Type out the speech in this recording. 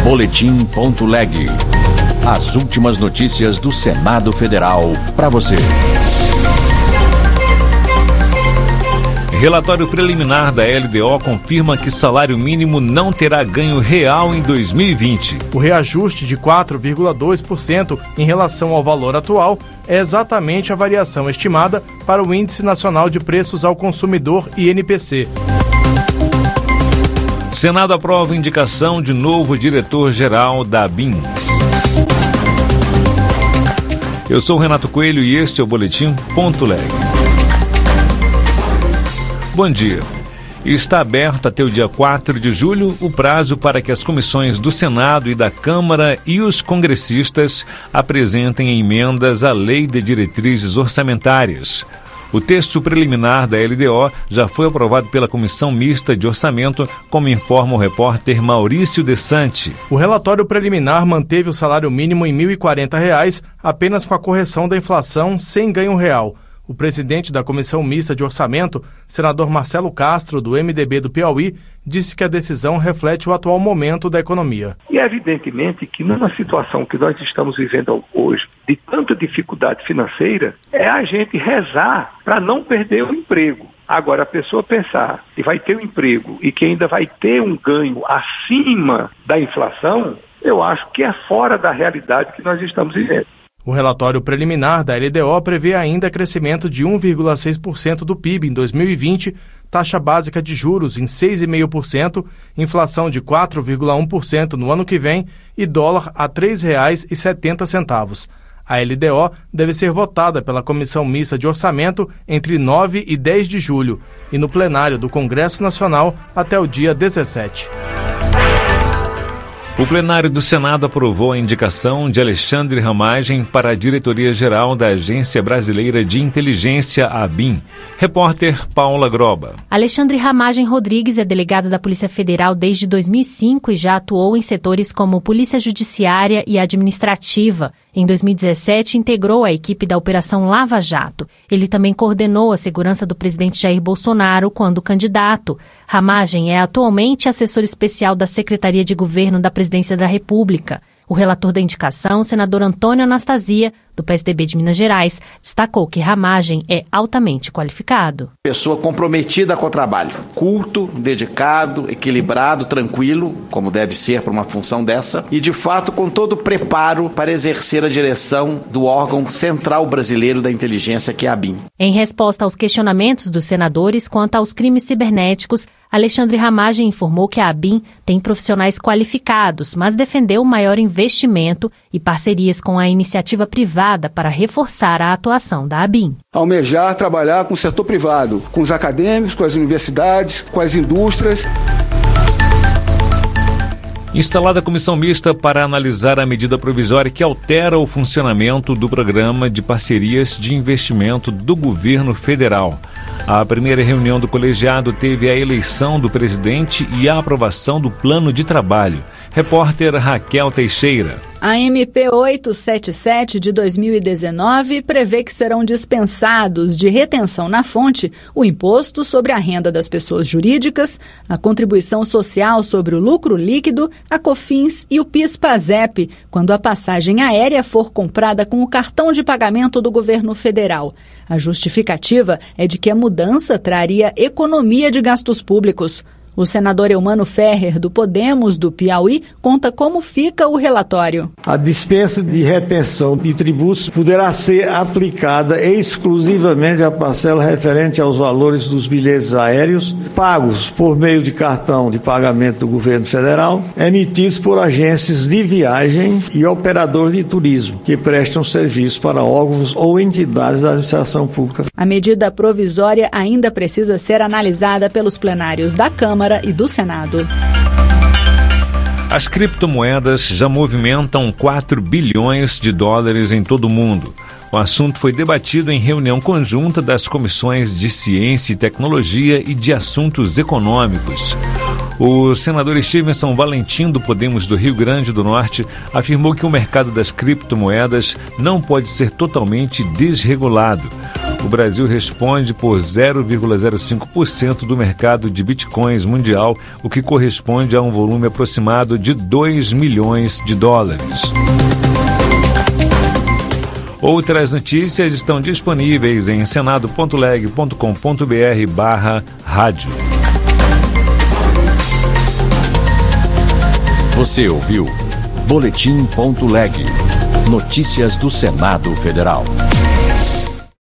Boletim.leg. As últimas notícias do Senado Federal para você. Relatório preliminar da LDO confirma que salário mínimo não terá ganho real em 2020. O reajuste de 4,2% em relação ao valor atual é exatamente a variação estimada para o Índice Nacional de Preços ao Consumidor, INPC. Senado aprova indicação de novo diretor-geral da ABIN. Eu sou Renato Coelho e este é o Boletim.leg. Bom dia. Está aberto até o dia 4 de julho o prazo para que as comissões do Senado e da Câmara e os congressistas apresentem emendas à Lei de Diretrizes Orçamentárias. O texto preliminar da LDO já foi aprovado pela Comissão Mista de Orçamento, como informa o repórter Maurício Desante. O relatório preliminar manteve o salário mínimo em R$ 1.040, apenas com a correção da inflação sem ganho real. O presidente da Comissão Mista de Orçamento, senador Marcelo Castro, do MDB do Piauí, disse que a decisão reflete o atual momento da economia. E é evidentemente que numa situação que nós estamos vivendo hoje, de tanta dificuldade financeira, é a gente rezar para não perder o emprego. Agora, a pessoa pensar que vai ter um emprego e que ainda vai ter um ganho acima da inflação, eu acho que é fora da realidade que nós estamos vivendo. O relatório preliminar da LDO prevê ainda crescimento de 1,6% do PIB em 2020, taxa básica de juros em 6,5%, inflação de 4,1% no ano que vem e dólar a R$ 3,70. A LDO deve ser votada pela Comissão Mista de Orçamento entre 9 e 10 de julho e no plenário do Congresso Nacional até o dia 17. O plenário do Senado aprovou a indicação de Alexandre Ramagem para a diretoria-geral da Agência Brasileira de Inteligência, ABIN. Repórter Paula Groba. Alexandre Ramagem Rodrigues é delegado da Polícia Federal desde 2005 e já atuou em setores como Polícia Judiciária e Administrativa. Em 2017, integrou a equipe da Operação Lava Jato. Ele também coordenou a segurança do presidente Jair Bolsonaro quando candidato. Ramagem é atualmente assessor especial da Secretaria de Governo da Presidência da República. O relator da indicação, senador Antônio Anastasia, do PSDB de Minas Gerais, destacou que Ramagem é altamente qualificado. Pessoa comprometida com o trabalho, culto, dedicado, equilibrado, tranquilo, como deve ser para uma função dessa, e de fato com todo o preparo para exercer a direção do órgão central brasileiro da inteligência, que é a ABIN. Em resposta aos questionamentos dos senadores quanto aos crimes cibernéticos, Alexandre Ramagem informou que a ABIN tem profissionais qualificados, mas defendeu maior investimento e parcerias com a iniciativa privada para reforçar a atuação da ABIN. Almejar trabalhar com o setor privado, com os acadêmicos, com as universidades, com as indústrias. Instalada a comissão mista para analisar a medida provisória que altera o funcionamento do programa de parcerias de investimento do governo federal. A primeira reunião do colegiado teve a eleição do presidente e a aprovação do plano de trabalho. Repórter Raquel Teixeira. A MP 877 de 2019 prevê que serão dispensados de retenção na fonte o imposto sobre a renda das pessoas jurídicas, a contribuição social sobre o lucro líquido, a COFINS e o PIS/PASEP, quando a passagem aérea for comprada com o cartão de pagamento do governo federal. A justificativa é de que a mudança traria economia de gastos públicos. O senador Eumano Ferrer, do Podemos, do Piauí, conta como fica o relatório. A dispensa de retenção de tributos poderá ser aplicada exclusivamente à parcela referente aos valores dos bilhetes aéreos pagos por meio de cartão de pagamento do governo federal, emitidos por agências de viagem e operadores de turismo, que prestam serviço para órgãos ou entidades da administração pública. A medida provisória ainda precisa ser analisada pelos plenários da Câmara e do Senado. As criptomoedas já movimentam 4 bilhões de dólares em todo o mundo. O assunto foi debatido em reunião conjunta das comissões de Ciência e Tecnologia e de Assuntos Econômicos. O senador Stevenson Valentim, do Podemos do Rio Grande do Norte, afirmou que o mercado das criptomoedas não pode ser totalmente desregulado. o Brasil responde por 0,05% do mercado de bitcoins mundial, o que corresponde a um volume aproximado de 2 milhões de dólares. Outras notícias estão disponíveis em senado.leg.com.br/rádio. Você ouviu Boletim.leg. Notícias do Senado Federal.